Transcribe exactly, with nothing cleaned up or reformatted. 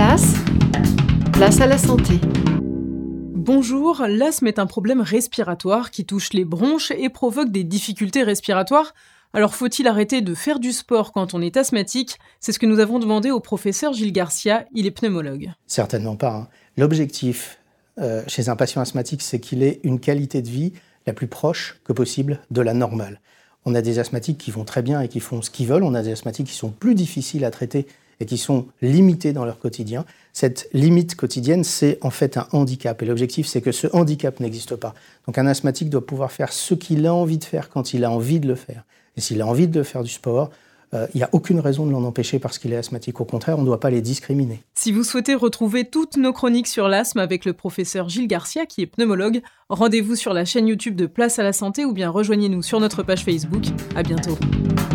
Place, place à la santé. Bonjour, l'asthme est un problème respiratoire qui touche les bronches et provoque des difficultés respiratoires. Alors faut-il arrêter de faire du sport quand on est asthmatique ? C'est ce que nous avons demandé au professeur Gilles Garcia, il est pneumologue. Certainement pas. Hein. L'objectif euh, chez un patient asthmatique, c'est qu'il ait une qualité de vie la plus proche que possible de la normale. On a des asthmatiques qui vont très bien et qui font ce qu'ils veulent. On a des asthmatiques qui sont plus difficiles à traiter et qui sont limités dans leur quotidien. Cette limite quotidienne, c'est en fait un handicap. Et l'objectif, c'est que ce handicap n'existe pas. Donc un asthmatique doit pouvoir faire ce qu'il a envie de faire quand il a envie de le faire. Et s'il a envie de faire du sport, il n'y a aucune raison de l'en empêcher parce qu'il est asthmatique. Au contraire, on ne doit pas les discriminer. Si vous souhaitez retrouver toutes nos chroniques sur l'asthme avec le professeur Gilles Garcia, qui est pneumologue, rendez-vous sur la chaîne YouTube de Place à la santé ou bien rejoignez-nous sur notre page Facebook. À bientôt.